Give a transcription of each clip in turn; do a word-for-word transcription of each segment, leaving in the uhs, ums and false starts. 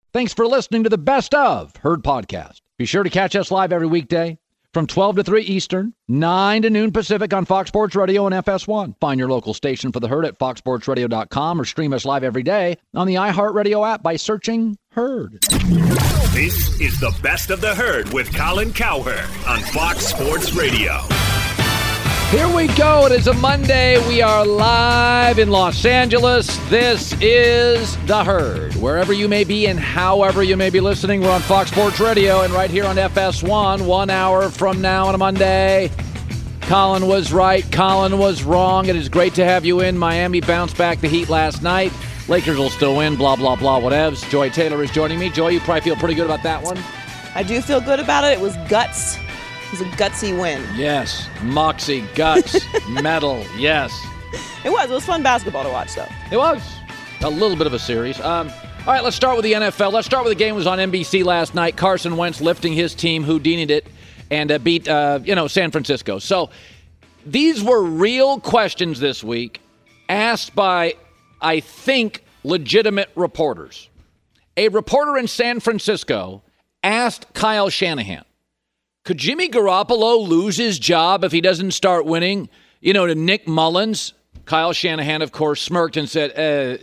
Thanks for listening to the Best of Herd podcast. Be sure to catch us live every weekday from twelve to three Eastern, nine to noon Pacific on Fox Sports Radio and F S one. Find your local station for the Herd at fox sports radio dot com or stream us live every day on the iHeartRadio app by searching Herd. This is the Best of the Herd with Colin Cowherd on Fox Sports Radio. Here we go. It is a Monday. We are live in Los Angeles. This is The Herd. Wherever you may be and however you may be listening, we're on Fox Sports Radio and right here on F S one, one hour from now on a Monday. Colin was right. Colin was wrong. It is great to have you in. Miami bounced back the Heat last night. Lakers will still win, blah, blah, blah, whatevs. Joy Taylor is joining me. Joy, you probably feel pretty good about that one. I do feel good about it. It was guts. It was a gutsy win. Yes. Moxie, guts, metal, yes. It was. It was fun basketball to watch, though. It was. A little bit of a series. Um, all right, let's start with the N F L. Let's start with the game that was on N B C last night. Carson Wentz lifting his team, Houdini'd it, and uh, beat, uh, you know, San Francisco. So these were real questions this week asked by, I think, legitimate reporters. A reporter in San Francisco asked Kyle Shanahan, could Jimmy Garoppolo lose his job if he doesn't start winning, you know, to Nick Mullins? Kyle Shanahan, of course, smirked and said, uh,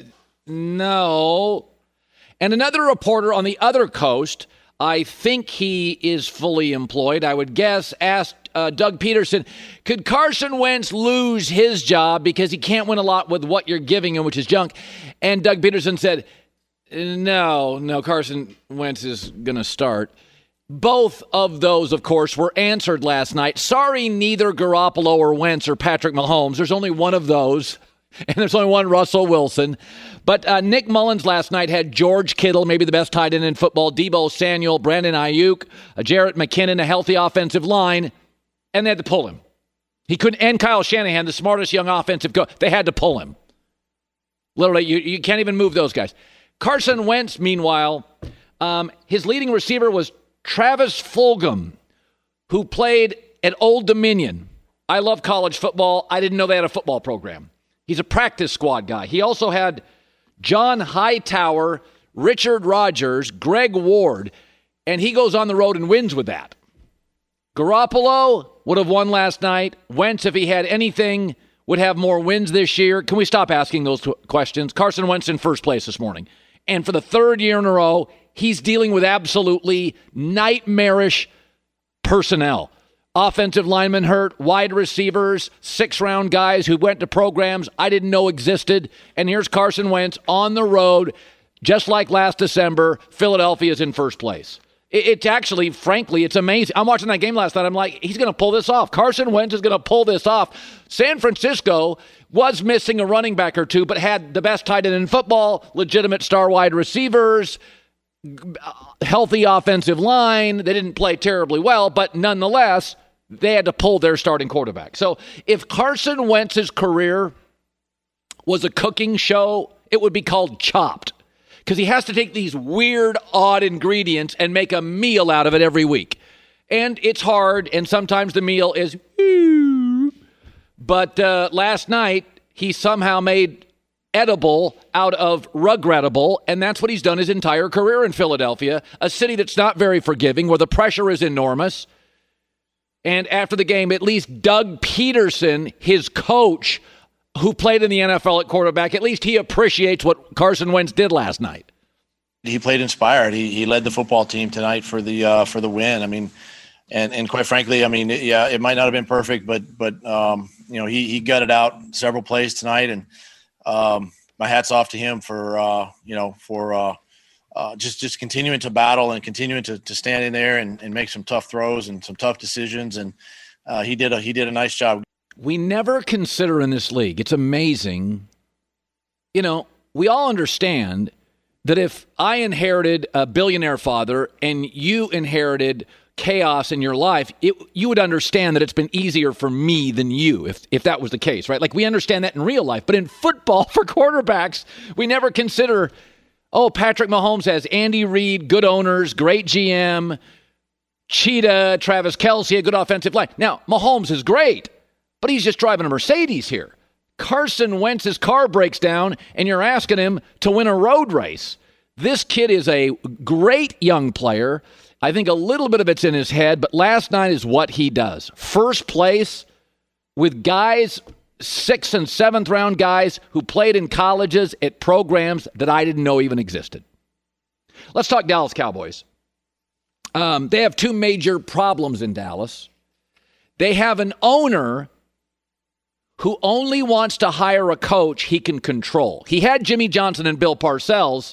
no. And another reporter on the other coast, I think he is fully employed, I would guess, asked uh, Doug Peterson, could Carson Wentz lose his job because he can't win a lot with what you're giving him, which is junk? And Doug Peterson said, no, no, Carson Wentz is going to start. Both of those, of course, were answered last night. Sorry, neither Garoppolo or Wentz or Patrick Mahomes. There's only one of those, and there's only one Russell Wilson. But uh, Nick Mullins last night had George Kittle, maybe the best tight end in football, Deebo Samuel, Brandon Ayuk, uh, Jarrett McKinnon, a healthy offensive line, and they had to pull him. He couldn't, and Kyle Shanahan, the smartest young offensive coach, they had to pull him. Literally, you, you can't even move those guys. Carson Wentz, meanwhile, um, his leading receiver was Travis Fulgham, who played at Old Dominion. I love college football. I didn't know they had a football program. He's a practice squad guy. He also had John Hightower, Richard Rodgers, Greg Ward, and he goes on the road and wins with that. Garoppolo would have won last night. Wentz, if he had anything, would have more wins this year. Can we stop asking those t- questions? Carson Wentz in first place this morning. And for the third year in a row, he's dealing with absolutely nightmarish personnel. Offensive linemen hurt, wide receivers, six-round guys who went to programs I didn't know existed. And here's Carson Wentz on the road, just like last December. Philadelphia's in first place. It's actually, frankly, it's amazing. I'm watching that game last night. I'm like, he's going to pull this off. Carson Wentz is going to pull this off. San Francisco was missing a running back or two, but had the best tight end in football, legitimate star wide receivers, healthy offensive line. They didn't play terribly well, but nonetheless, they had to pull their starting quarterback. So if Carson Wentz's career was a cooking show, it would be called Chopped. Because he has to take these weird, odd ingredients and make a meal out of it every week. And it's hard, and sometimes the meal is... But uh, last night, he somehow made edible out of regrettable, and that's what he's done his entire career in Philadelphia, a city that's not very forgiving, where the pressure is enormous. And after the game, at least Doug Peterson, his coach, who played in the N F L at quarterback, at least he appreciates what Carson Wentz did last night. He played inspired. He he led the football team tonight for the uh, for the win. I mean, and and quite frankly, I mean, yeah, it might not have been perfect, but but um, you know, he he gutted out several plays tonight, and um, my hat's off to him for uh, you know for uh, uh, just just continuing to battle and continuing to to stand in there and, and make some tough throws and some tough decisions, and uh, he did a he did a nice job. We never consider in this league, it's amazing, you know, we all understand that if I inherited a billionaire father and you inherited chaos in your life, it, you would understand that it's been easier for me than you, if if that was the case, right? Like, we understand that in real life, but in football, for quarterbacks, we never consider, oh, Patrick Mahomes has Andy Reid, good owners, great G M, Cheetah, Travis Kelce, a good offensive line. Now, Mahomes is great, but he's just driving a Mercedes here. Carson Wentz's car breaks down, and you're asking him to win a road race. This kid is a great young player. I think a little bit of it's in his head, but last night is what he does. First place with guys, sixth and seventh round guys who played in colleges at programs that I didn't know even existed. Let's talk Dallas Cowboys. Um, they have two major problems in Dallas. They have an owner who only wants to hire a coach he can control. He had Jimmy Johnson and Bill Parcells.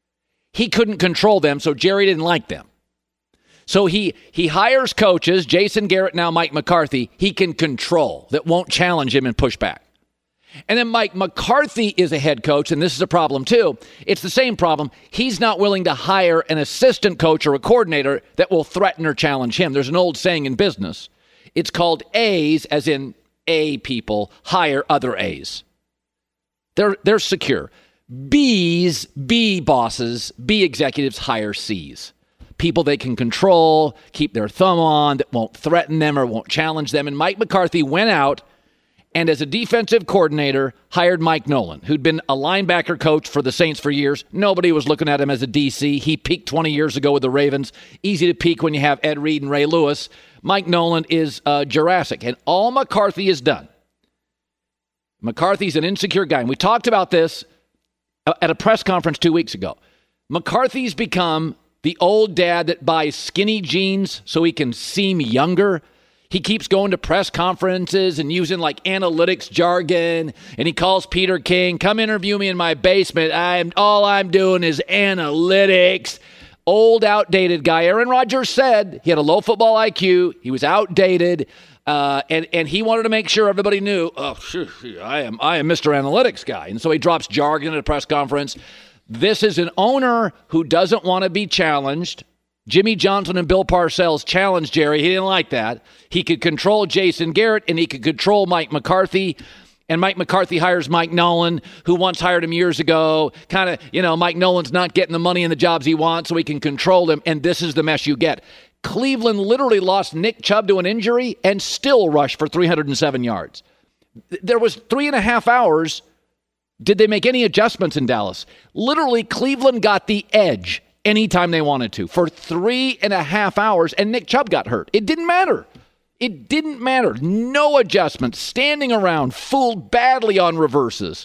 He couldn't control them, so Jerry didn't like them. So he he hires coaches, Jason Garrett, now Mike McCarthy, he can control, that won't challenge him and push back. And then Mike McCarthy is a head coach, and this is a problem too. It's the same problem. He's not willing to hire an assistant coach or a coordinator that will threaten or challenge him. There's an old saying in business. It's called A's, as in A people hire other A's. They're, they're secure. B's, B bosses, B executives hire C's. People they can control, keep their thumb on, that won't threaten them or won't challenge them. And Mike McCarthy went out and as a defensive coordinator hired Mike Nolan, who'd been a linebacker coach for the Saints for years. Nobody was looking at him as a D C. He peaked twenty years ago with the Ravens. Easy to peak when you have Ed Reed and Ray Lewis. Mike Nolan is uh, Jurassic. And all McCarthy has done, McCarthy's an insecure guy. And we talked about this at a press conference two weeks ago. McCarthy's become the old dad that buys skinny jeans so he can seem younger. He keeps going to press conferences and using like analytics jargon, and he calls Peter King, come interview me in my basement. I'm all I'm doing is analytics. Old, outdated guy. Aaron Rodgers said he had a low football I Q. He was outdated, uh, and and he wanted to make sure everybody knew. Oh, I am I am Mister Analytics guy, and so he drops jargon at a press conference. This is an owner who doesn't want to be challenged. Jimmy Johnson and Bill Parcells challenged Jerry. He didn't like that. He could control Jason Garrett, and he could control Mike McCarthy. And Mike McCarthy hires Mike Nolan, who once hired him years ago. Kind of, you know, Mike Nolan's not getting the money and the jobs he wants, so he can control him. And this is the mess you get. Cleveland literally lost Nick Chubb to an injury and still rushed for three hundred seven yards. There was three and a half hours. Did they make any adjustments in Dallas? Literally, Cleveland got the edge anytime they wanted to for three and a half hours, and Nick Chubb got hurt. It didn't matter. It didn't matter. No adjustments. Standing around, fooled badly on reverses.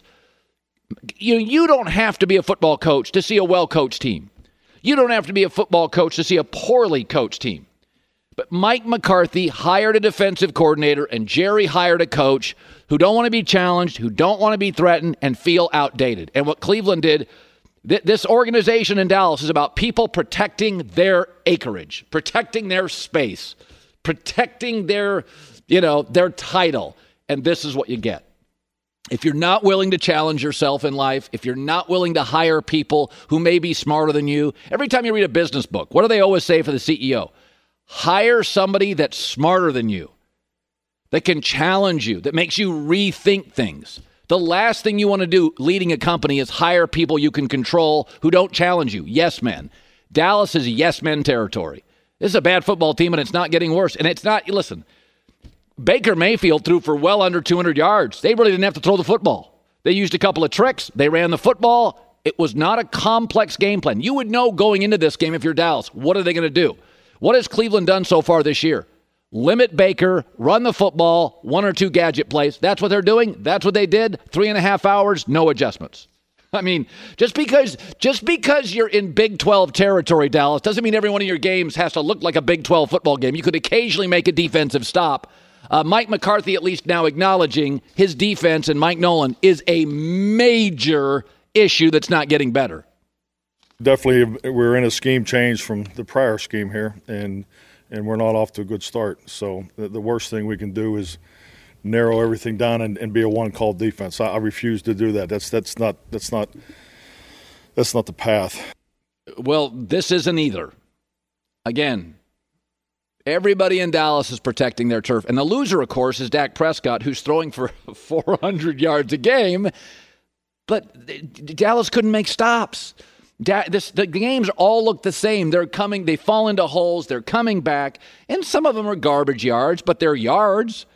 You, you don't have to be a football coach to see a well-coached team. You don't have to be a football coach to see a poorly coached team. But Mike McCarthy hired a defensive coordinator, and Jerry hired a coach who don't want to be challenged, who don't want to be threatened, and feel outdated. And what Cleveland did, th- this organization in Dallas is about people protecting their acreage, protecting their space, protecting their, you know, their title. And this is what you get. If you're not willing to challenge yourself in life, if you're not willing to hire people who may be smarter than you, every time you read a business book, what do they always say for the C E O? Hire somebody that's smarter than you, that can challenge you, that makes you rethink things. The last thing you want to do leading a company is hire people you can control who don't challenge you. Yes men. Dallas is yes men territory. This is a bad football team, and it's not getting worse. And it's not, listen, Baker Mayfield threw for well under two hundred yards. They really didn't have to throw the football. They used a couple of tricks. They ran the football. It was not a complex game plan. You would know going into this game if you're Dallas, what are they going to do? What has Cleveland done so far this year? Limit Baker, run the football, one or two gadget plays. That's what they're doing. That's what they did. Three and a half hours, no adjustments. I mean, just because just because you're in Big twelve territory, Dallas, doesn't mean every one of your games has to look like a Big twelve football game. You could occasionally make a defensive stop. Uh, Mike McCarthy, at least now acknowledging his defense, and Mike Nolan is a major issue that's not getting better. Definitely, we're in a scheme change from the prior scheme here, and and we're not off to a good start. So the, the worst thing we can do is narrow everything down and, and be a one-call defense. I, I refuse to do that. That's that's not that's not that's not the path. Well, this isn't either. Again, everybody in Dallas is protecting their turf, and the loser, of course, is Dak Prescott, who's throwing for four hundred yards a game. But Dallas couldn't make stops. Da- this, the games all look the same. They're coming, they fall into holes, they're coming back, and some of them are garbage yards, but they're yards.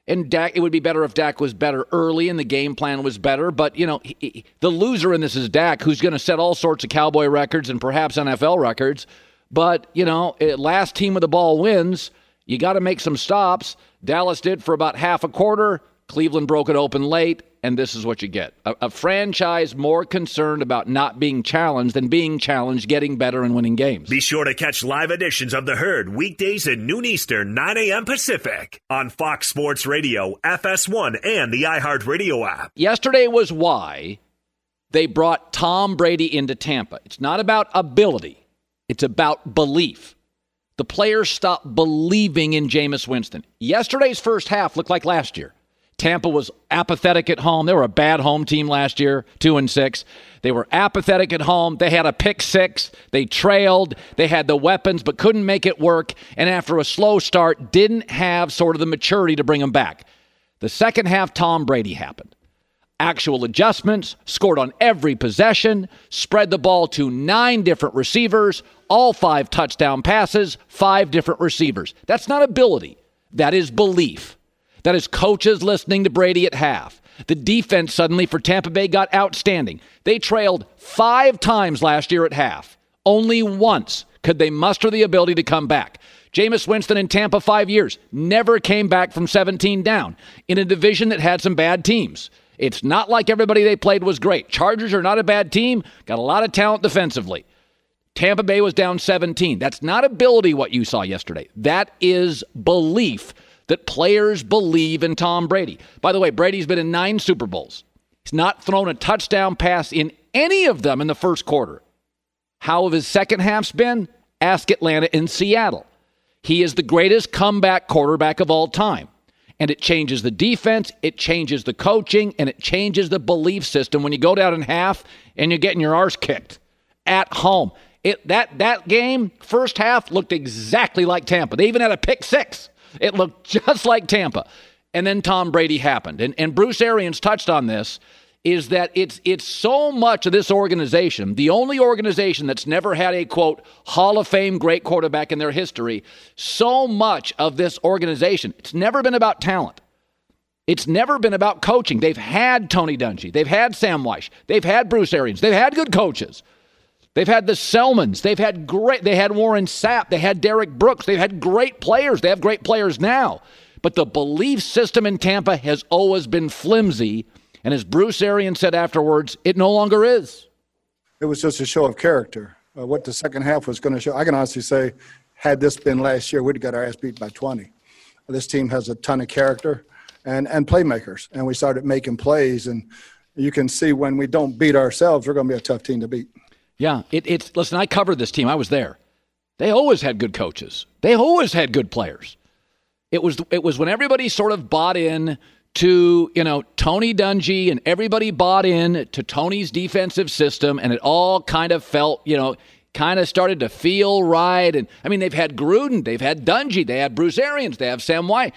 And Dak, it would be better if Dak was better early and the game plan was better. But, you know, he, he, the loser in this is Dak, who's going to set all sorts of Cowboy records and perhaps N F L records. But, you know, last team with the ball wins. You got to make some stops. Dallas did for about half a quarter. Cleveland broke it open late, and this is what you get. A, a franchise more concerned about not being challenged than being challenged, getting better and winning games. Be sure to catch live editions of The Herd weekdays at noon Eastern, nine a.m. Pacific on Fox Sports Radio, F S one, and the iHeartRadio app. Yesterday was why they brought Tom Brady into Tampa. It's not about ability. It's about belief. The players stopped believing in Jameis Winston. Yesterday's first half looked like last year. Tampa was apathetic at home. They were a bad home team last year, two and six. They were apathetic at home. They had a pick six. They trailed. They had the weapons but couldn't make it work. And after a slow start, didn't have sort of the maturity to bring them back. The second half, Tom Brady happened. Actual adjustments, scored on every possession, spread the ball to nine different receivers, all five touchdown passes, five different receivers. That's not ability. That is belief. That is coaches listening to Brady at half. The defense suddenly for Tampa Bay got outstanding. They trailed five times last year at half. Only once could they muster the ability to come back. Jameis Winston in Tampa five years never came back from seventeen down in a division that had some bad teams. It's not like everybody they played was great. Chargers are not a bad team, got a lot of talent defensively. Tampa Bay was down seventeen. That's not ability what you saw yesterday. That is belief. That players believe in Tom Brady. By the way, Brady's been in nine Super Bowls. He's not thrown a touchdown pass in any of them in the first quarter. How have his second halves been? Ask Atlanta and Seattle. He is the greatest comeback quarterback of all time. And it changes the defense, it changes the coaching, and it changes the belief system when you go down in half and you're getting your arse kicked at home. It, that, that game, first half, looked exactly like Tampa. They even had a pick six. It looked just like Tampa. And then Tom Brady happened. And, and Bruce Arians touched on this, is that it's it's so much of this organization, the only organization that's never had a, quote, Hall of Fame great quarterback in their history, so much of this organization, it's never been about talent. It's never been about coaching. They've had Tony Dungy. They've had Sam Weish. They've had Bruce Arians. They've had good coaches. They've had the Selmans. They've had great, they had Warren Sapp. They had Derek Brooks. They've had great players. They have great players now. But the belief system in Tampa has always been flimsy. And as Bruce Arians said afterwards, it no longer is. It was just a show of character. Uh, what the second half was going to show, I can honestly say, had this been last year, we'd have got our ass beat by twenty. This team has a ton of character and, and playmakers. And we started making plays. And you can see when we don't beat ourselves, we're going to be a tough team to beat. Yeah, it, it's listen, I covered this team. I was there. They always had good coaches. They always had good players. It was it was when everybody sort of bought in to, you know, Tony Dungy and everybody bought in to Tony's defensive system, and it all kind of felt, you know, kind of started to feel right. And I mean, they've had Gruden, they've had Dungy, they had Bruce Arians, they have Sam White.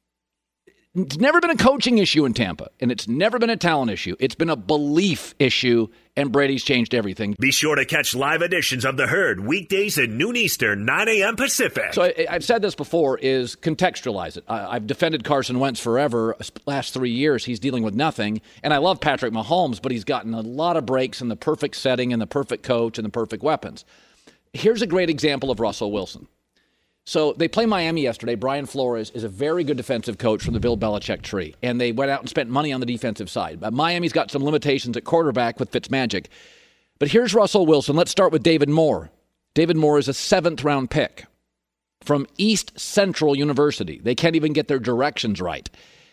It's never been a coaching issue in Tampa, and it's never been a talent issue. It's been a belief issue, and Brady's changed everything. Be sure to catch live editions of The Herd weekdays at noon Eastern, nine a.m. Pacific. So I, I've said this before, is contextualize it. I, I've defended Carson Wentz forever. Last three years, he's dealing with nothing. And I love Patrick Mahomes, but he's gotten a lot of breaks in the perfect setting and the perfect coach and the perfect weapons. Here's a great example of Russell Wilson. So they play Miami yesterday. Brian Flores is a very good defensive coach from the Bill Belichick tree, and they went out and spent money on the defensive side. But Miami's got some limitations at quarterback with Fitzmagic. But here's Russell Wilson. Let's start with David Moore. David Moore is a seventh-round pick from East Central University. They can't even get their directions right.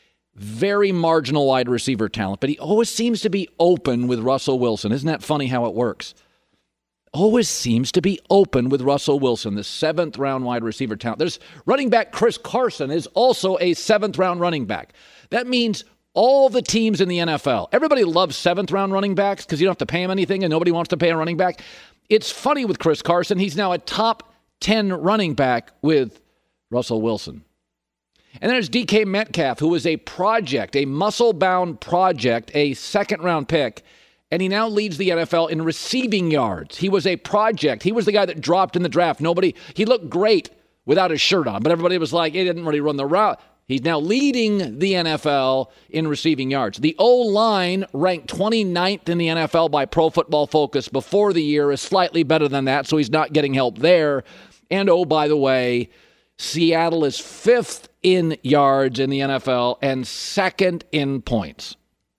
Very marginal wide receiver talent, but he always seems to be open with Russell Wilson. Isn't that funny how it works? Always seems to be open with Russell Wilson, the seventh-round wide receiver talent. There's running back Chris Carson is also a seventh-round running back. That means all the teams in the N F L, everybody loves seventh-round running backs because you don't have to pay them anything and nobody wants to pay a running back. It's funny with Chris Carson. He's now a top ten running back with Russell Wilson. And then there's D K Metcalf, who was a project, a muscle-bound project, a second-round pick. And he now leads the N F L in receiving yards. He was a project. He was the guy that dropped in the draft. Nobody, he looked great without his shirt on, but everybody was like, he didn't really run the route. He's now leading the N F L in receiving yards. The O-line, ranked twenty-ninth in the N F L by Pro Football Focus before the year, is slightly better than that, so he's not getting help there. And, oh, by the way, Seattle is fifth in yards in the N F L and second in points.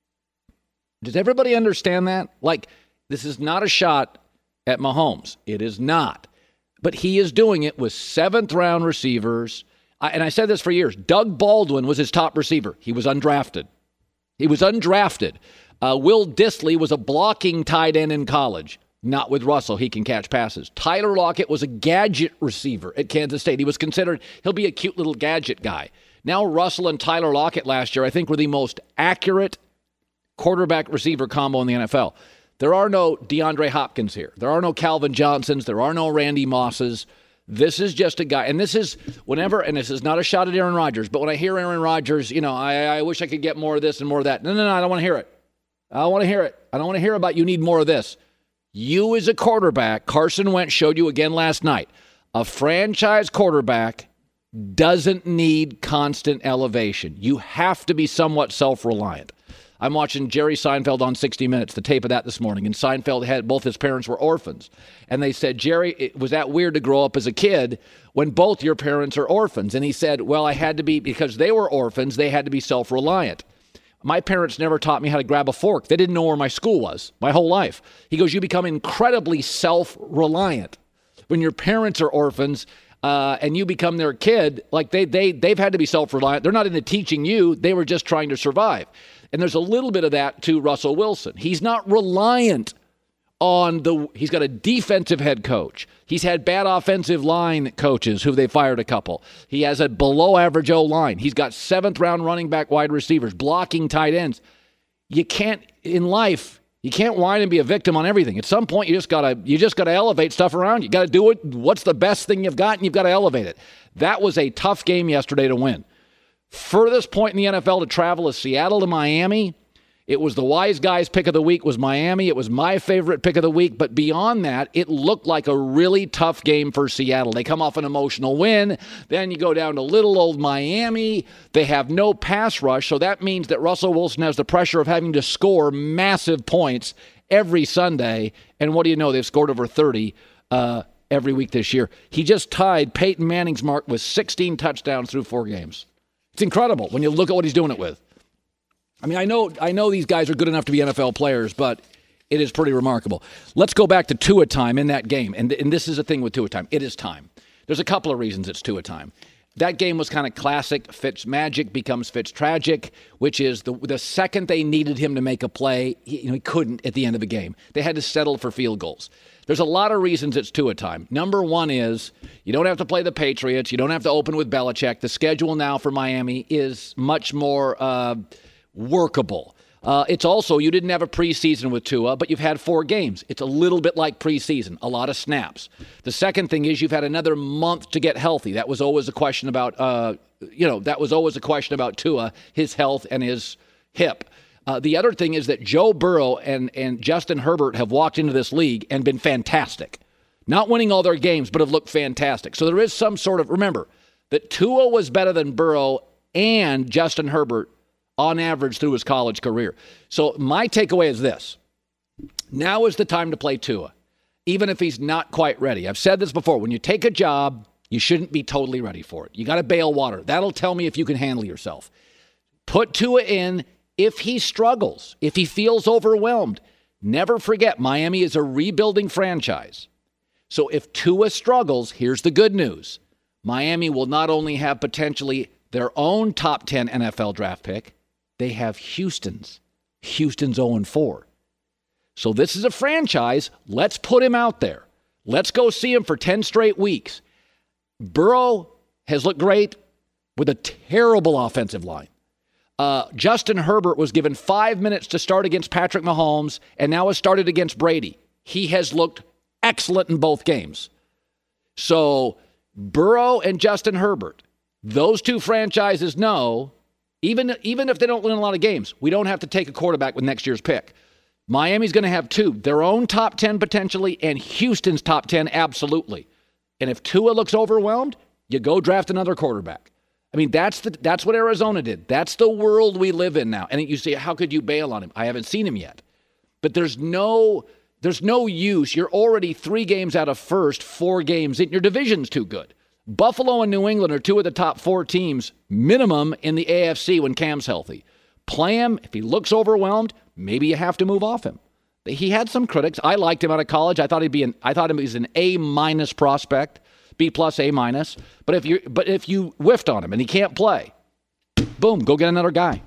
Does everybody understand that? Like, this is not a shot at Mahomes. It is not. But he is doing it with seventh-round receivers. I, and I said this for years. Doug Baldwin was his top receiver. He was undrafted. He was undrafted. Uh, Will Dissly was a blocking tight end in college. Not with Russell. He can catch passes. Tyler Lockett was a gadget receiver at Kansas State. He was considered, he'll be a cute little gadget guy. Now Russell and Tyler Lockett last year, I think, were the most accurate quarterback-receiver combo in the N F L. There are no DeAndre Hopkins here. There are no Calvin Johnsons. There are no Randy Mosses. This is just a guy, and this is whenever, and this is not a shot at Aaron Rodgers, but when I hear Aaron Rodgers, you know, I, I wish I could get more of this and more of that. No, no, no, I don't want to hear it. I don't want to hear it. I don't want to hear about you need more of this. You as a quarterback, Carson Wentz showed you again last night, a franchise quarterback doesn't need constant elevation. You have to be somewhat self-reliant. I'm watching Jerry Seinfeld on sixty minutes, the tape of that this morning, and Seinfeld had, both his parents were orphans. And they said, Jerry, it, was that weird to grow up as a kid when both your parents are orphans? And he said, well, I had to be, because they were orphans, they had to be self-reliant. My parents never taught me how to grab a fork. They didn't know where my school was my whole life. He goes, you become incredibly self-reliant. When your parents are orphans uh, and you become their kid, like they, they, they've had to be self-reliant. They're not into teaching you. They were just trying to survive. And there's a little bit of that to Russell Wilson. He's not reliant on the, he's got a defensive head coach. He's had bad offensive line coaches who they fired a couple. He has a below average O-line. He's got seventh round running back wide receivers, blocking tight ends. You can't, in life, you can't whine and be a victim on everything. At some point, you just gotta, you just gotta elevate stuff around. You gotta do it. What's the best thing you've got, and you've got to elevate it. That was a tough game yesterday to win. Furthest point in the N F L to travel is Seattle to Miami. It was the wise guys' pick of the week was Miami. It was my favorite pick of the week. But beyond that, it looked like a really tough game for Seattle. They come off an emotional win. Then you go down to little old Miami. They have no pass rush. So that means that Russell Wilson has the pressure of having to score massive points every Sunday. And what do you know? They've scored over thirty uh, every week this year. He just tied Peyton Manning's mark with sixteen touchdowns through four games. It's incredible when you look at what he's doing it with. I mean, I know I know these guys are good enough to be N F L players, but it is pretty remarkable. Let's go back to Tua time in that game. And, and this is the thing with Tua time. It is time. There's a couple of reasons it's Tua time. That game was kind of classic. Fitz magic becomes Fitz tragic, which is the the second they needed him to make a play, he, you know, he couldn't at the end of the game. They had to settle for field goals. There's a lot of reasons it's Tua time. Number one is you don't have to play the Patriots. You don't have to open with Belichick. The schedule now for Miami is much more uh, workable. Uh, it's also, you didn't have a preseason with Tua, but you've had four games. It's a little bit like preseason, a lot of snaps. The second thing is you've had another month to get healthy. That was always a question about, uh, you know, that was always a question about Tua, his health and his hip. Uh, the other thing is that Joe Burrow and, and Justin Herbert have walked into this league and been fantastic. Not winning all their games, but have looked fantastic. So there is some sort of, remember, that Tua was better than Burrow and Justin Herbert on average through his college career. So my takeaway is this. Now is the time to play Tua, even if he's not quite ready. I've said this before. When you take a job, you shouldn't be totally ready for it. You got to bail water. That'll tell me if you can handle yourself. Put Tua in. If he struggles, if he feels overwhelmed, never forget Miami is a rebuilding franchise. So if Tua struggles, here's the good news. Miami will not only have potentially their own top ten N F L draft pick, they have Houston's. Houston's oh and four. So this is a franchise. Let's put him out there. Let's go see him for ten straight weeks. Burrow has looked great with a terrible offensive line. Uh, Justin Herbert was given five minutes to start against Patrick Mahomes and now has started against Brady. He has looked excellent in both games. So Burrow and Justin Herbert, those two franchises know, even, even if they don't win a lot of games, we don't have to take a quarterback with next year's pick. Miami's going to have two, their own top ten potentially and Houston's top ten absolutely. And if Tua looks overwhelmed, you go draft another quarterback. I mean, that's the that's what Arizona did. That's the world we live in now. And you say, how could you bail on him? I haven't seen him yet. But there's no there's no use. You're already three games out of first, four games in. Your division's too good. Buffalo and New England are two of the top four teams, minimum, in the A F C when Cam's healthy. Play him. If he looks overwhelmed, maybe you have to move off him. He had some critics. I liked him out of college. I thought he'd be an I thought he was an A minus prospect. B plus, A minus. But if you but if you whiffed on him and he can't play, boom, go get another guy.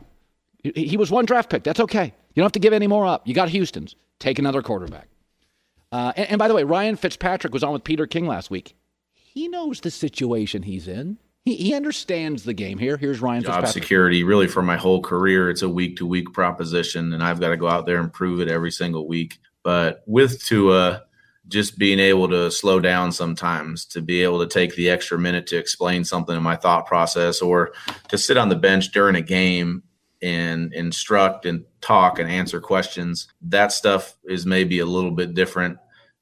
He was one draft pick. That's okay. You don't have to give any more up. You got Houston's. Take another quarterback. Uh, and, and by the way, Ryan Fitzpatrick was on with Peter King last week. He knows the situation he's in. He, he understands the game. Here, here's Ryan Job Fitzpatrick. security, really for my whole career, it's a week-to-week proposition, and I've got to go out there and prove it every single week. But with Tua, just being able to slow down sometimes, to be able to take the extra minute to explain something in my thought process, or to sit on the bench during a game and instruct and talk and answer questions. That stuff is maybe a little bit different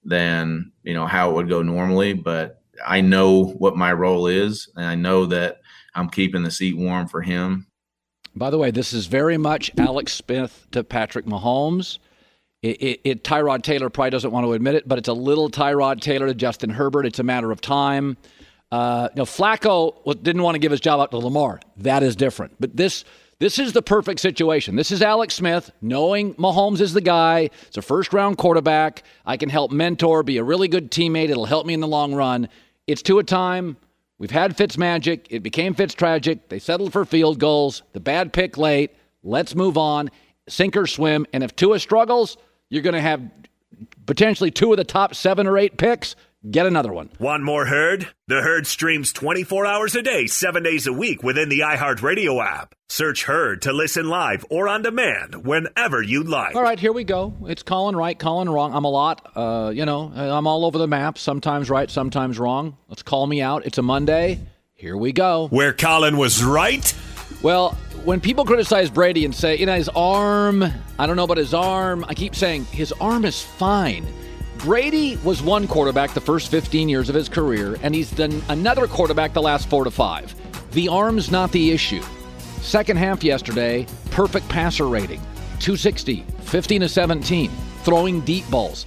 than, you know, how it would go normally, but I know what my role is, and I know that I'm keeping the seat warm for him. By the way, this is very much Alex Smith to Patrick Mahomes. It, it, it, Tyrod Taylor probably doesn't want to admit it, but it's a little Tyrod Taylor to Justin Herbert. It's a matter of time. Uh, you know, Flacco didn't want to give his job out to Lamar. That is different. But this this is the perfect situation. This is Alex Smith knowing Mahomes is the guy. It's a first-round quarterback. I can help mentor, be a really good teammate. It'll help me in the long run. It's Tua time. We've had Fitzmagic. It became Fitztragic. They settled for field goals. The bad pick late. Let's move on. Sink or swim. And if Tua struggles, you're going to have potentially two of the top seven or eight picks. Get another one. Want more Herd? The Herd streams twenty-four hours a day, seven days a week within the iHeartRadio app. Search Herd to listen live or on demand whenever you like. All right, here we go. It's Colin right, Colin wrong. I'm a lot. Uh, you know, I'm all over the map. Sometimes right, sometimes wrong. Let's call me out. It's a Monday. Here we go. Where Colin was right? Well, when people criticize Brady and say, you know, his arm, I don't know about his arm, I keep saying his arm is fine. Brady was one quarterback the first fifteen years of his career, and he's done another quarterback the last four to five. The arm's not the issue. Second half yesterday, perfect passer rating, two sixty, fifteen to seventeen, throwing deep balls.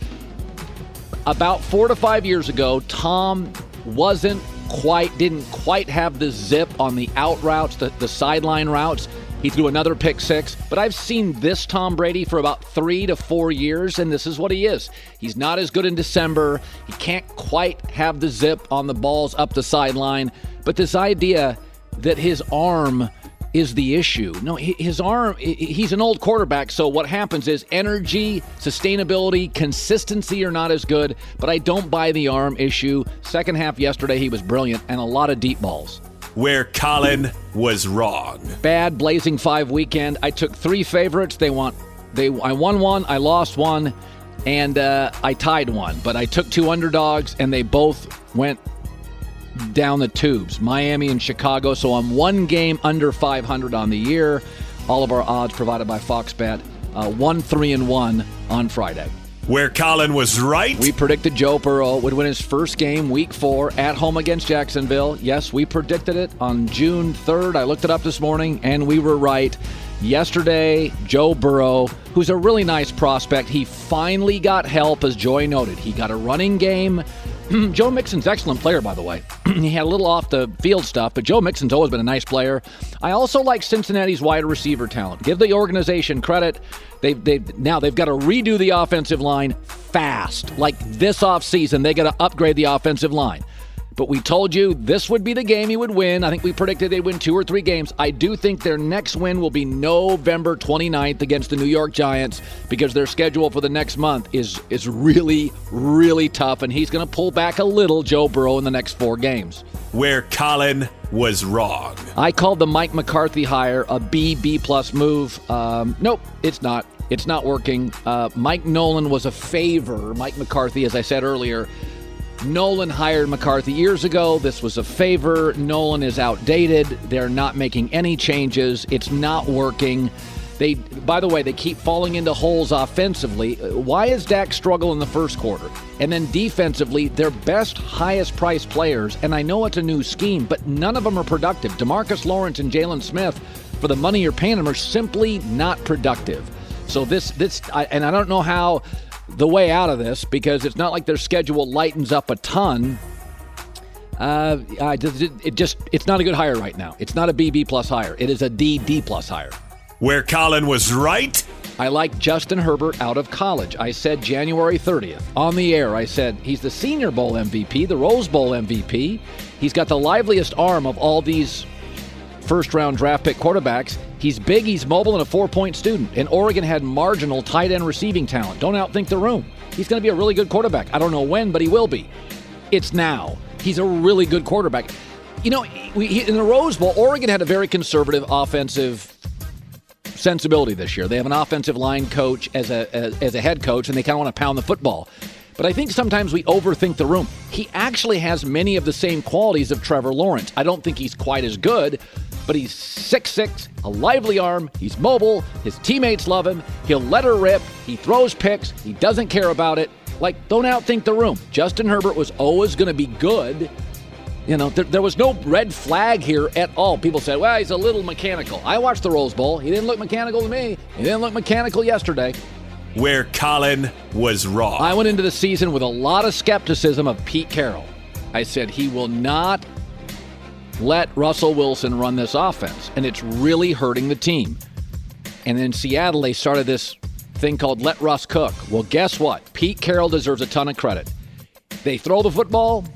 About four to five years ago, Tom wasn't quite, didn't quite have the zip on the out routes, the, the sideline routes. He threw another pick six, but I've seen this Tom Brady for about three to four years, and this is what he is. He's not as good in December. He can't quite have the zip on the balls up the sideline, but this idea that his arm is the issue. No, his arm, he's an old quarterback, so what happens is energy, sustainability, consistency are not as good, but I don't buy the arm issue. Second half yesterday, he was brilliant, and a lot of deep balls. Where Colin was wrong. Bad Blazing Five weekend. I took three favorites. They want, they. I won one, I lost one, and uh, I tied one. But I took two underdogs, and they both went down the tubes. Miami and Chicago. So I'm one game under five hundred on the year. All of our odds provided by Fox Bet. Uh, one, three, and one on Friday. Where Colin was right. We predicted Joe Burrow would win his first game, week four, at home against Jacksonville. Yes, we predicted it on June third. I looked it up this morning, and we were right. Yesterday, Joe Burrow, who's a really nice prospect, he finally got help, as Joy noted. He got a running game. Joe Mixon's an excellent player, by the way. He had a little off the field stuff, but Joe Mixon's always been a nice player. I also like Cincinnati's wide receiver talent. Give the organization credit. They've, they've now they've got to redo the offensive line fast. Like this offseason, they got to upgrade the offensive line. But we told you this would be the game he would win. I think we predicted they'd win two or three games. I do think their next win will be November twenty-ninth against the New York Giants, because their schedule for the next month is is really, really tough, and he's going to pull back a little, Joe Burrow, in the next four games. Where Colin was wrong. I called the Mike McCarthy hire a B, B-plus move. Um, nope, it's not. It's not working. Uh, Mike Nolan was a favor. Mike McCarthy, as I said earlier, Nolan hired McCarthy years ago. This was a favor. Nolan is outdated. They're not making any changes. It's not working. They, by the way, they keep falling into holes offensively. Why is Dak struggle in the first quarter? And then defensively, their best, highest-priced players, and I know it's a new scheme, but none of them are productive. DeMarcus Lawrence and Jalen Smith, for the money you're paying them, are simply not productive. So this, this, I, and I don't know how the way out of this, because it's not like their schedule lightens up a ton. Uh, it just, it's not a good hire right now. It's not a B B plus hire. It is a D D plus hire. Where Colin was right? I like Justin Herbert out of college. I said January thirtieth. On the air, I said he's the Senior Bowl M V P, the Rose Bowl M V P. He's got the liveliest arm of all these first-round draft pick quarterbacks. He's big, he's mobile, and a four-point student. And Oregon had marginal tight end receiving talent. Don't outthink the room. He's going to be a really good quarterback. I don't know when, but he will be. It's now. He's a really good quarterback. You know, we, in the Rose Bowl, Oregon had a very conservative offensive sensibility this year. They have an offensive line coach as a as, as a head coach, and they kind of want to pound the football. But I think sometimes we overthink the room. He actually has many of the same qualities of Trevor Lawrence. I don't think he's quite as good, but he's six six, a lively arm, he's mobile, his teammates love him, he'll let her rip, he throws picks, he doesn't care about it. Like, don't outthink the room. Justin Herbert was always going to be good. You know, there, there was no red flag here at all. People said, well, he's a little mechanical. I watched the Rose Bowl. He didn't look mechanical to me. He didn't look mechanical yesterday. Where Colin was wrong. I went into the season with a lot of skepticism of Pete Carroll. I said he will not let Russell Wilson run this offense, and it's really hurting the team. And in Seattle, they started this thing called Let Russ Cook. Well, guess what? Pete Carroll deserves a ton of credit. They throw the football.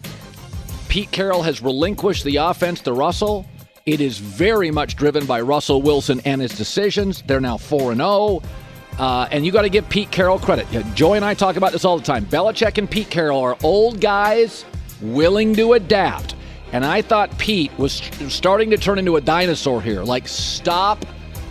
Pete Carroll has relinquished the offense to Russell. It is very much driven by Russell Wilson and his decisions. They're now four and oh. Uh, and you got to give Pete Carroll credit. Joey and I talk about this all the time. Belichick and Pete Carroll are old guys willing to adapt. And I thought Pete was starting to turn into a dinosaur here. Like, stop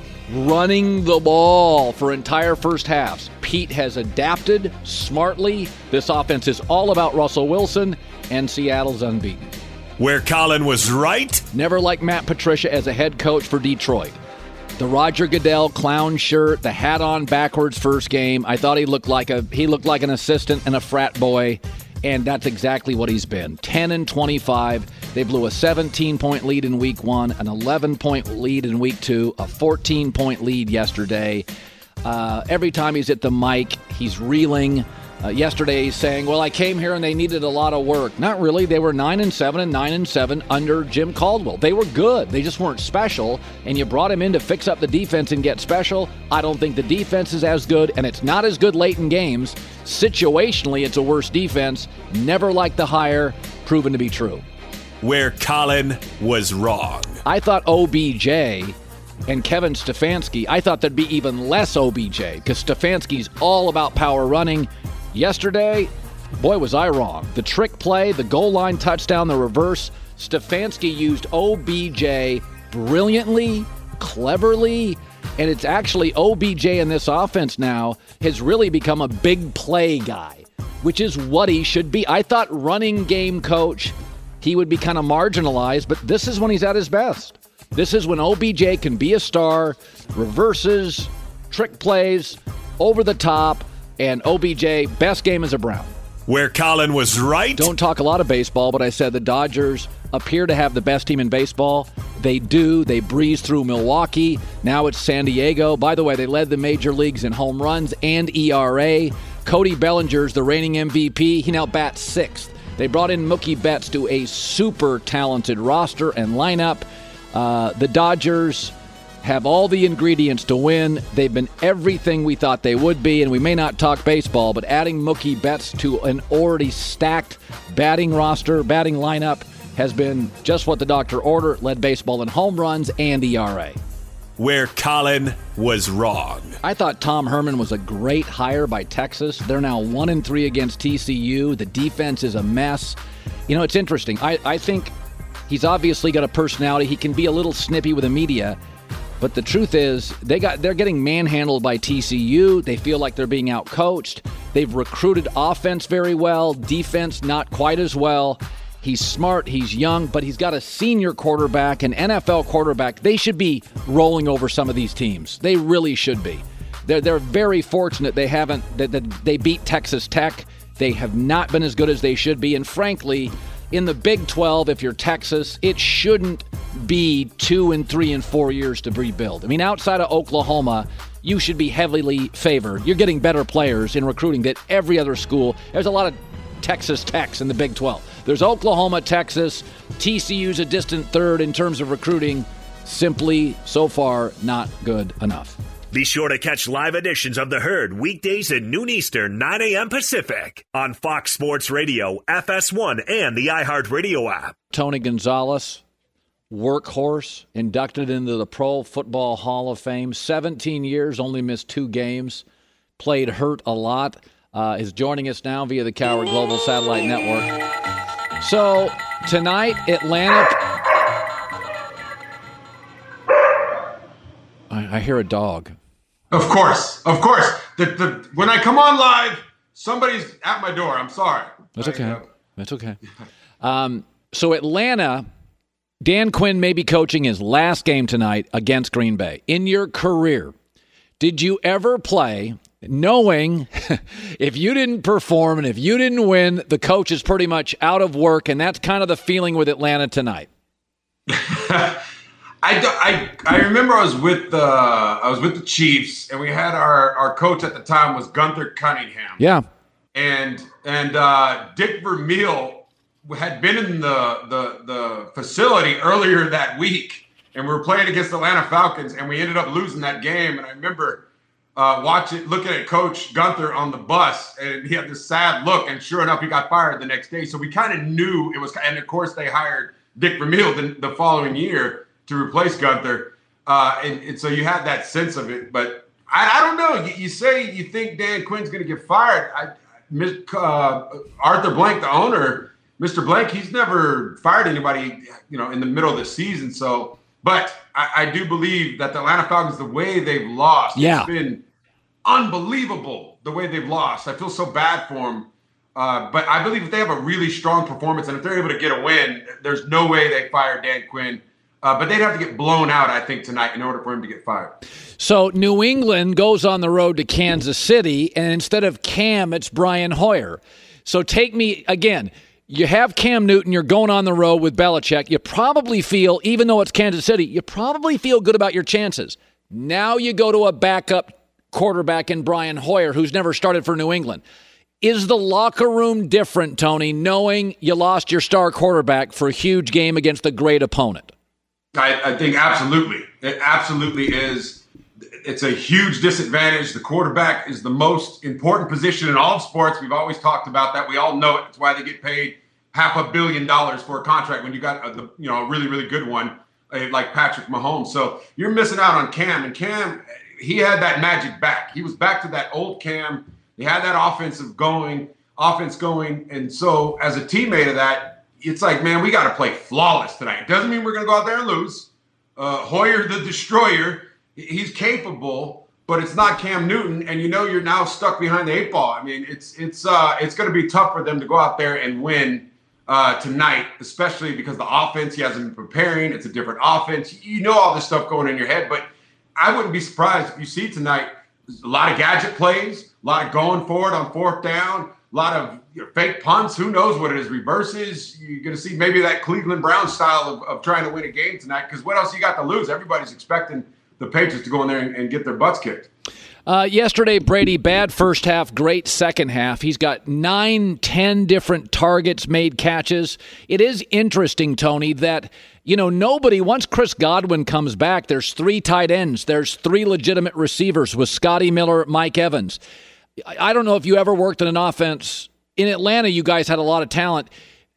running the ball for entire first halves. Pete has adapted smartly. This offense is all about Russell Wilson, and Seattle's unbeaten. Where Colin was right? Never liked Matt Patricia as a head coach for Detroit. The Roger Goodell clown shirt, the hat on backwards first game. I thought he looked like a he looked like an assistant and a frat boy, and that's exactly what he's been. ten and twenty-five. They blew a seventeen-point lead in week one, an eleven-point lead in week two, a fourteen-point lead yesterday. Uh, every time he's at the mic, he's reeling. Uh, yesterday, he's saying, well, I came here and they needed a lot of work. Not really. They were nine and seven and nine and seven under Jim Caldwell. They were good. They just weren't special. And you brought him in to fix up the defense and get special. I don't think the defense is as good, and it's not as good late in games. Situationally, it's a worse defense. Never liked the hire. Proven to be true. Where Colin was wrong. I thought O B J and Kevin Stefanski, I thought there'd be even less O B J because Stefanski's all about power running. Yesterday, boy, was I wrong. The trick play, the goal line touchdown, the reverse, Stefanski used O B J brilliantly, cleverly, and it's actually O B J in this offense now has really become a big play guy, which is what he should be. I thought running game coach, he would be kind of marginalized, but this is when he's at his best. This is when O B J can be a star, reverses, trick plays, over the top, and O B J, best game as a Brown. Where Colin was right. Don't talk a lot of baseball, but I said the Dodgers appear to have the best team in baseball. They do. They breeze through Milwaukee. Now it's San Diego. By the way, they led the major leagues in home runs and E R A. Cody Bellinger's the reigning M V P. He now bats sixth. They brought in Mookie Betts to a super talented roster and lineup. Uh, the Dodgers have all the ingredients to win. They've been everything we thought they would be, and we may not talk baseball, but adding Mookie Betts to an already stacked batting roster, batting lineup, has been just what the doctor ordered, led baseball in home runs and E R A. Where Colin was wrong. I thought Tom Herman was a great hire by Texas. They're now one and three against T C U. The defense is a mess. You know, it's interesting. I, I think he's obviously got a personality. He can be a little snippy with the media. But the truth is, they got they're getting manhandled by T C U. They feel like they're being outcoached. They've recruited offense very well, defense not quite as well. He's smart, he's young, but he's got a senior quarterback, an N F L quarterback. They should be rolling over some of these teams. They really should be. They're they're very fortunate they haven't that, that they beat Texas Tech. They have not been as good as they should be, and frankly, in the Big twelve, if you're Texas, it shouldn't be two and three and four years to rebuild. I mean, outside of Oklahoma, you should be heavily favored. You're getting better players in recruiting than every other school. There's a lot of Texas Techs in the Big twelve. There's Oklahoma, Texas. T C U's a distant third in terms of recruiting. Simply, so far, not good enough. Be sure to catch live editions of The Herd weekdays at noon Eastern, nine a.m. Pacific on Fox Sports Radio, F S one, and the iHeartRadio app. Tony Gonzalez, workhorse, inducted into the Pro Football Hall of Fame. seventeen years, only missed two games, played hurt a lot, uh, is joining us now via the Coward Global Satellite Network. So, tonight, Atlanta... I, I hear a dog. Of course, of course. The, the, when I come on live, somebody's at my door. I'm sorry. That's okay. I, uh, That's okay. Um, so Atlanta, Dan Quinn may be coaching his last game tonight against Green Bay. In your career, did you ever play knowing if you didn't perform and if you didn't win, the coach is pretty much out of work, and that's kind of the feeling with Atlanta tonight? I, I, I remember I was with the I was with the Chiefs, and we had our, our coach at the time was Gunther Cunningham. Yeah, and and uh, Dick Vermeil had been in the, the the facility earlier that week, and we were playing against the Atlanta Falcons, and we ended up losing that game. And I remember uh, watching, looking at Coach Gunther on the bus, and he had this sad look. And sure enough, he got fired the next day. So we kind of knew it was. And of course, they hired Dick Vermeil the, the following year to replace Gunther. Uh, and, and so you had that sense of it. But I, I don't know. You, you say you think Dan Quinn's going to get fired. I, uh, Arthur Blank, the owner, Mister Blank, he's never fired anybody, you know, in the middle of the season. So, but I, I do believe that the Atlanta Falcons, the way they've lost, yeah. it's been unbelievable the way they've lost. I feel so bad for them. Uh, but I believe if they have a really strong performance and if they're able to get a win, there's no way they fire Dan Quinn. Uh, but they'd have to get blown out, I think, tonight in order for him to get fired. So New England goes on the road to Kansas City, and instead of Cam, it's Brian Hoyer. So take me, again, you have Cam Newton, you're going on the road with Belichick. You probably feel, even though it's Kansas City, you probably feel good about your chances. Now you go to a backup quarterback in Brian Hoyer, who's never started for New England. Is the locker room different, Tony, knowing you lost your star quarterback for a huge game against a great opponent? I, I think absolutely. It absolutely is. It's a huge disadvantage. The quarterback is the most important position in all of sports. We've always talked about that. We all know it. That's why they get paid half a billion dollars for a contract when you got a, the, you know, a really, really good one like Patrick Mahomes. So you're missing out on Cam. And Cam, he had that magic back. He was back to that old Cam. He had that offensive going, offense going. And so as a teammate of that, it's like, man, we got to play flawless tonight. Doesn't mean we're going to go out there and lose. Uh, Hoyer, the destroyer, he's capable, but it's not Cam Newton, and you know you're now stuck behind the eight ball. I mean, it's it's uh, it's going to be tough for them to go out there and win uh, tonight, especially because the offense, he hasn't been preparing. It's a different offense. You know all this stuff going in your head, but I wouldn't be surprised if you see tonight a lot of gadget plays, a lot of going forward on fourth down, a lot of you know, fake punts. Who knows what it is? Reverses. You're going to see maybe that Cleveland Browns style of, of trying to win a game tonight. Because what else you got to lose? Everybody's expecting the Patriots to go in there and, and get their butts kicked. Uh, yesterday, Brady, bad first half, great second half. He's got nine, ten different targets, made catches. It is interesting, Tony, that, you know, nobody, once Chris Godwin comes back, there's three tight ends. There's three legitimate receivers with Scotty Miller, Mike Evans. I don't know if you ever worked in an offense. In Atlanta, you guys had a lot of talent.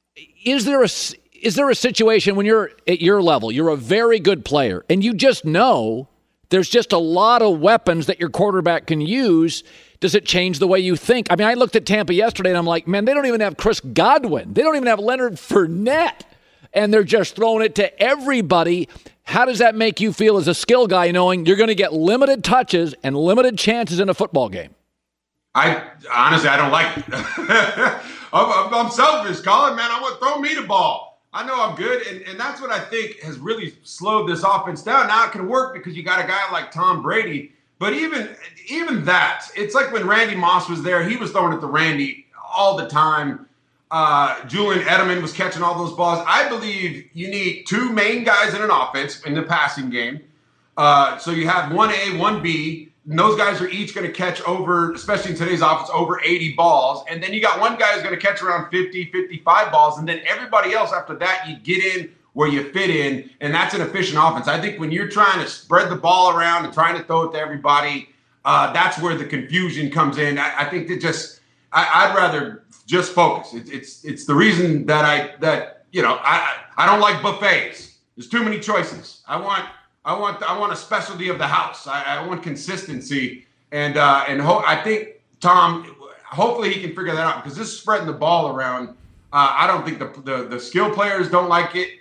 Is there a, is there a situation when you're at your level, you're a very good player, and you just know there's just a lot of weapons that your quarterback can use? Does it change the way you think? I mean, I looked at Tampa yesterday, and I'm like, man, they don't even have Chris Godwin. They don't even have Leonard Fournette, and they're just throwing it to everybody. How does that make you feel as a skill guy, knowing you're going to get limited touches and limited chances in a football game? I honestly, I don't like it. I'm, I'm selfish, Colin, man. I want to throw me the ball. I know I'm good, and, and that's what I think has really slowed this offense down. Now it can work because you got a guy like Tom Brady, but even even that, it's like when Randy Moss was there, he was throwing it to Randy all the time. Uh, Julian Edelman was catching all those balls. I believe you need two main guys in an offense in the passing game. Uh, so you have one A, one B. And those guys are each going to catch over, especially in today's offense, over eighty balls. And then you got one guy who's going to catch around fifty, fifty-five balls. And then everybody else after that, you get in where you fit in. And that's an efficient offense. I think when you're trying to spread the ball around and trying to throw it to everybody, uh, that's where the confusion comes in. I, I think that just, I, I'd rather just focus. It, it's it's the reason that I, that, you know, I, I don't like buffets. There's too many choices. I want, I want I want a specialty of the house. I, I want consistency, and uh, and ho- I think Tom, hopefully he can figure that out because this is spreading the ball around. Uh, I don't think the, the the skill players don't like it,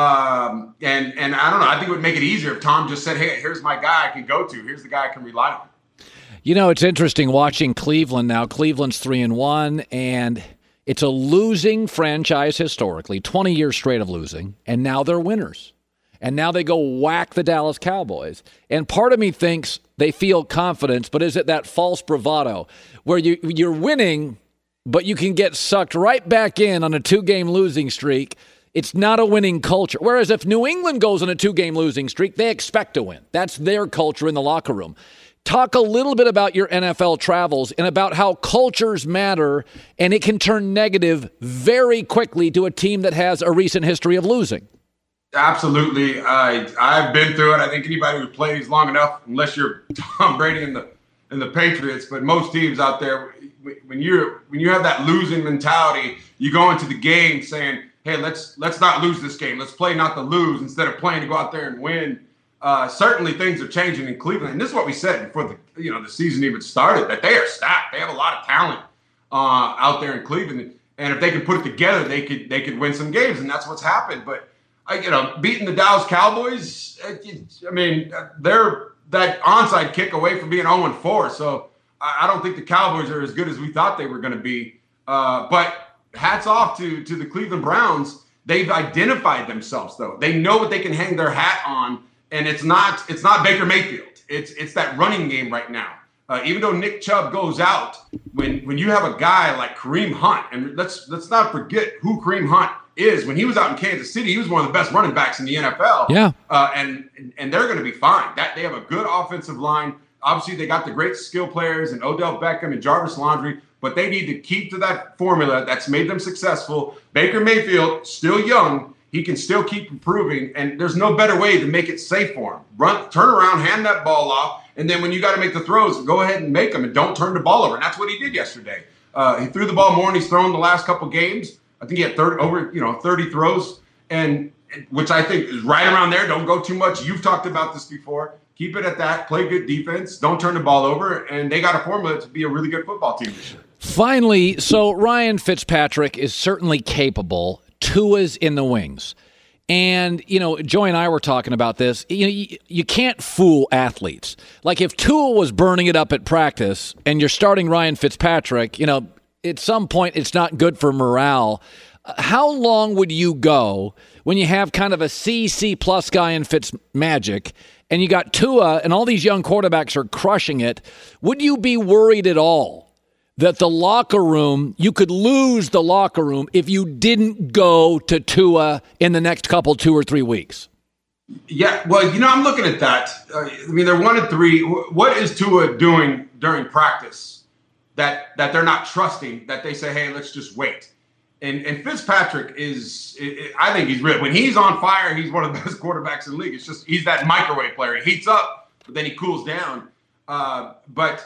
um, and and I don't know. I think it would make it easier if Tom just said, "Hey, here's my guy I can go to. Here's the guy I can rely on." You know, it's interesting watching Cleveland now. Cleveland's three and one, and it's a losing franchise historically, twenty years straight of losing, and now they're winners. And now they go whack the Dallas Cowboys. And part of me thinks they feel confidence, but is it that false bravado where you, you're winning, but you can get sucked right back in on a two-game losing streak? It's not a winning culture. Whereas if New England goes on a two-game losing streak, they expect to win. That's their culture in the locker room. Talk a little bit about your N F L travels and about how cultures matter, and it can turn negative very quickly to a team that has a recent history of losing. Absolutely. I I've been through it. I think anybody who plays long enough, unless you're Tom Brady and the and the Patriots, but most teams out there, when you're when you have that losing mentality, you go into the game saying, "Hey, let's let's not lose this game. Let's play not to lose instead of playing to go out there and win." Uh, certainly, things are changing in Cleveland, and this is what we said before the you know the season even started, that they are stacked. They have a lot of talent uh, out there in Cleveland, and if they could put it together, they could they could win some games, and that's what's happened. But I, you know, beating the Dallas Cowboys, I mean, they're that onside kick away from being oh and four. So I don't think the Cowboys are as good as we thought they were going to be. Uh, but hats off to, to the Cleveland Browns. They've identified themselves, though. They know what they can hang their hat on, and it's not it's not Baker Mayfield. It's it's that running game right now. Uh, even though Nick Chubb goes out, when when you have a guy like Kareem Hunt, and let's let's not forget who Kareem Hunt is. When he was out in Kansas City, he was one of the best running backs in the N F L. Yeah. Uh, and and they're going to be fine. That they have a good offensive line. Obviously, they got the great skill players and Odell Beckham and Jarvis Landry, but they need to keep to that formula that's made them successful. Baker Mayfield, still young, he can still keep improving, and there's no better way to make it safe for him. Run, turn around, hand that ball off, and then when you got to make the throws, go ahead and make them, and don't turn the ball over. And that's what he did yesterday. Uh, he threw the ball more than he's thrown the last couple games. I think he had thirty over, you know, thirty throws, and which I think is right around there. Don't go too much. You've talked about this before. Keep it at that. Play good defense. Don't turn the ball over, and they got a formula to be a really good football team this year. Finally, so Ryan Fitzpatrick is certainly capable. Tua's in the wings. And, you know, Joy and I were talking about this. You know, you, you can't fool athletes. Like if Tua was burning it up at practice and you're starting Ryan Fitzpatrick, you know, at some point it's not good for morale. How long would you go when you have kind of a C, C plus guy in Fitzmagic and you got Tua and all these young quarterbacks are crushing it? Would you be worried at all that the locker room, you could lose the locker room if you didn't go to Tua in the next couple, two or three weeks? Yeah, well, you know, I'm looking at that. Uh, I mean, they're one and three. What is Tua doing during practice that that they're not trusting, that they say, hey, let's just wait? And and Fitzpatrick is, I think he's real. When he's on fire, he's one of the best quarterbacks in the league. It's just he's that microwave player. He heats up, but then he cools down. Uh, but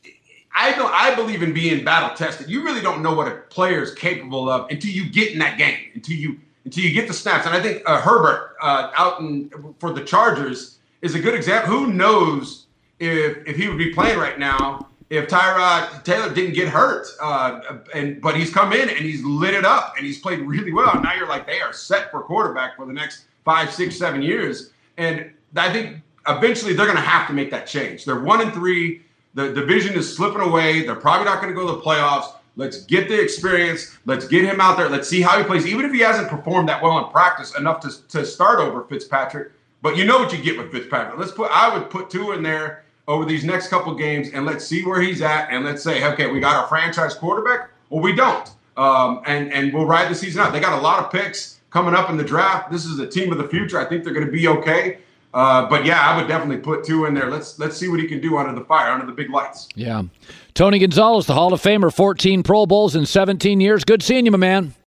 I don't. I believe in being battle tested. You really don't know what a player is capable of until you get in that game, until you until you get the snaps. And I think uh, Herbert uh, out in, for the Chargers is a good example. Who knows if if he would be playing right now if Tyrod Taylor didn't get hurt? Uh, and but he's come in and he's lit it up and he's played really well. And now you're like, they are set for quarterback for the next five, six, seven years. And I think eventually they're going to have to make that change. They're one and three. The division is slipping away. They're probably not going to go to the playoffs. Let's get the experience. Let's get him out there. Let's see how he plays. Even if he hasn't performed that well in practice enough to, to start over Fitzpatrick. But you know what you get with Fitzpatrick. Let's put. I would put Tua in there over these next couple games, and let's see where he's at. And let's say, okay, we got our franchise quarterback, or we don't. Um, and, and we'll ride the season out. They got a lot of picks coming up in the draft. This is a team of the future. I think they're going to be okay. Uh, but, yeah, I would definitely put Tua in there. Let's let's see what he can do under the fire, under the big lights. Yeah. Tony Gonzalez, the Hall of Famer, fourteen Pro Bowls in seventeen years. Good seeing you, my man.